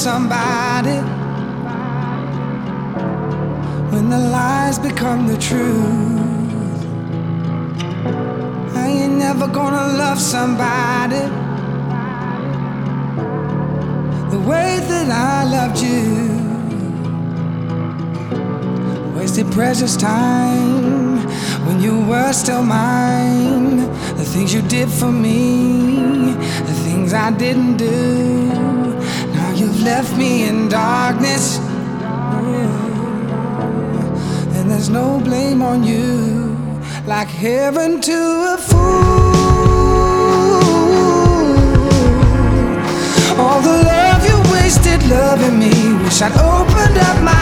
somebody when the lies become the truth. I ain't never gonna love somebody the way that I loved you. Wasted precious time when you were still mine. The things you did for me, the things I didn't do. Now you've left me in darkness, and there's no blame on you. Like heaven to a fool. All the love you wasted loving me. Wish I'd opened up my